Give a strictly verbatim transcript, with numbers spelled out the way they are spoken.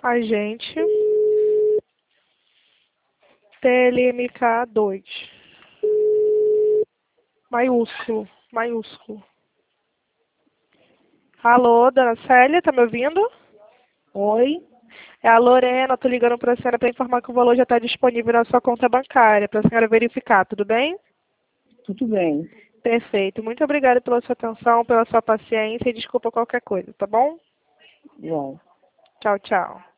agente T L M K dois. Maiúsculo, maiúsculo. Alô, dona Célia, tá me ouvindo? Oi? É a Lorena, tô ligando para a senhora para informar que o valor já está disponível na sua conta bancária, para a senhora verificar, tudo bem? Tudo bem. Perfeito. Muito obrigada pela sua atenção, pela sua paciência e desculpa qualquer coisa, tá bom? Bom. Tchau, tchau.